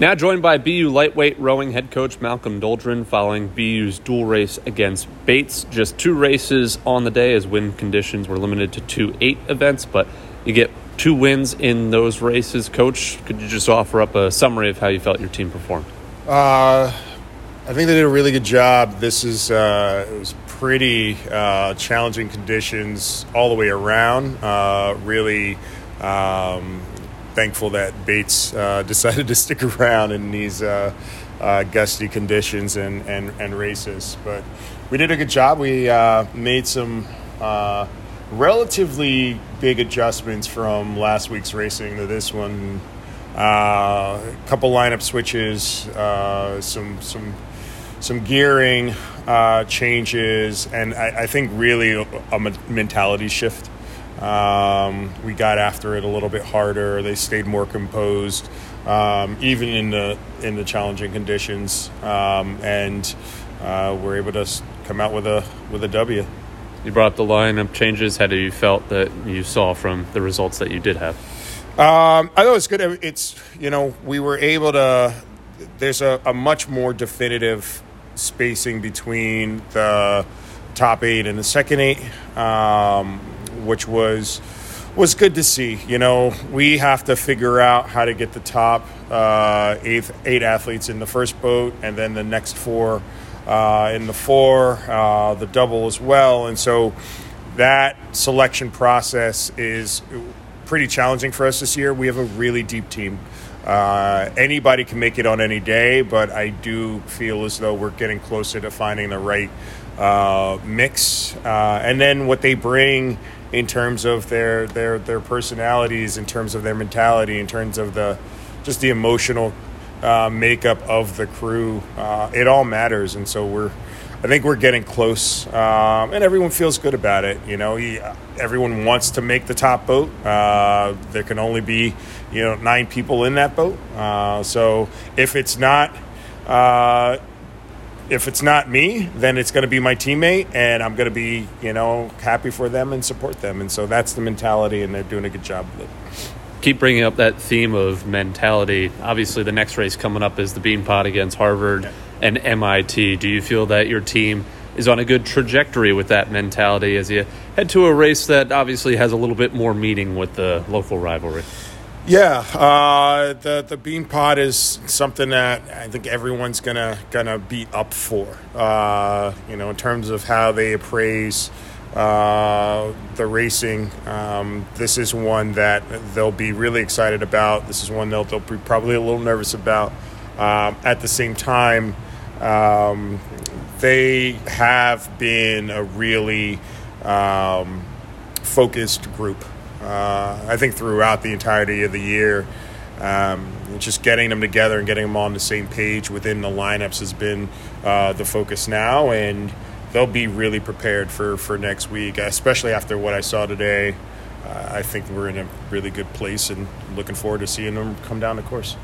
Now joined by BU lightweight rowing head coach Malcolm Doldrin following BU's dual race against Bates. Just 2 races on the day as wind conditions were limited to 2 8 events, but you get 2 wins in those races. Coach, could you just offer up a summary of how you felt your team performed? I think they did a really good job. This is it was pretty challenging conditions all the way around. Really thankful that Bates decided to stick around in these gusty conditions and races. But we did a good job. We made some relatively big adjustments from last week's racing to this one. A couple lineup switches, some gearing changes, and I think really a mentality shift. We got after it a little bit harder. They stayed more composed, even in the challenging conditions, and we're able to come out with a W. You brought up the lineup changes. How do you felt that you saw from the results that you did have? I thought it was good. It's, we were able to, there's a much more definitive spacing between the top 8 and the second 8, which was good to see. We have to figure out how to get the top 8 athletes in the first boat, and then the next 4 in the 4, the double as well. And so that selection process is pretty challenging for us this year. We have a really deep team. Anybody can make it on any day, but I do feel as though we're getting closer to finding the right mix. And then what they bring in terms of their personalities, in terms of their mentality, in terms of the emotional makeup of the crew, it all matters. And so I think we're getting close, and everyone feels good about it. Everyone wants to make the top boat. There can only be 9 people in that boat. So if it's not me, then it's going to be my teammate, and I'm going to be happy for them and support them. And so that's the mentality, and they're doing a good job with it. Keep bringing up that theme of mentality. Obviously, the next race coming up is the Beanpot against Harvard and MIT. Do you feel that your team is on a good trajectory with that mentality as you head to a race that obviously has a little bit more meaning with the local rivalry? Yeah, the Beanpot is something that I think everyone's gonna be up for. In terms of how they appraise the racing, this is one that they'll be really excited about. This is one they'll be probably a little nervous about. At the same time, they have been a really focused group. I think throughout the entirety of the year, just getting them together and getting them on the same page within the lineups has been the focus now, and they'll be really prepared for next week, especially after what I saw today. I think we're in a really good place and looking forward to seeing them come down the course.